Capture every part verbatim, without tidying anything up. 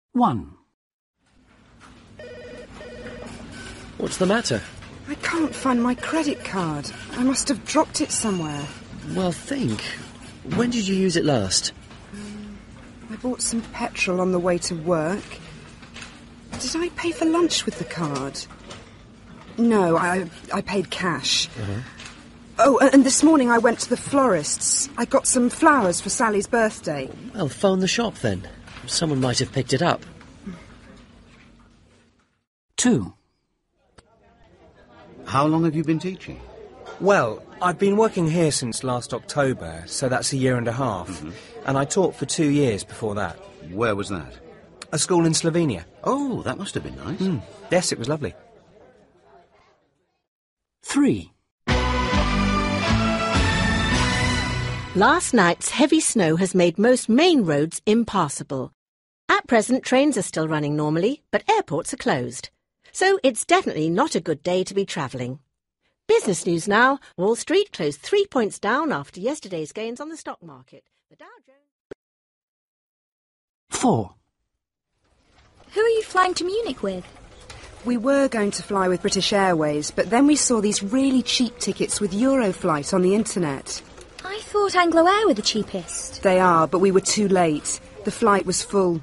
one. What's the matter? I can't find my credit card. I must have dropped it somewhere. Well, think. When did you use it last? Um, I bought some petrol on the way to work. Did I pay for lunch with the card? No, I I paid cash. Uh-huh. Oh, and this morning I went to the florist's. I got some flowers for Sally's birthday. Well, phone the shop then. Someone might have picked it up. two. How long have you been teaching? Well, I've been working here since last October, so that's a year and a half. Mm-hmm. And I taught for two years before that. Where was that? A school in Slovenia. Oh, that must have been nice. Mm. Yes, it was lovely. three. Last night's heavy snow has made most main roads impassable. At present, trains are still running normally, but airports are closed. So it's definitely not a good day to be travelling. Business news now. Wall Street closed three points down after yesterday's gains on the stock market. The Dow Jones... four. Who are you flying to Munich with? We were going to fly with British Airways, but then we saw these really cheap tickets with Euroflight on the internet. I thought Anglo Air were the cheapest. They are, but we were too late. The flight was full.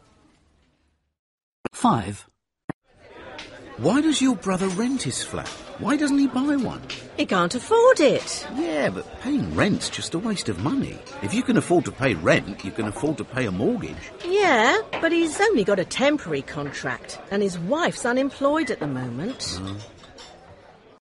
five. Why does your brother rent his flat? Why doesn't he buy one? He can't afford it. Yeah, but paying rent's just a waste of money. If you can afford to pay rent, you can afford to pay a mortgage. Yeah, but he's only got a temporary contract, and his wife's unemployed at the moment. Uh,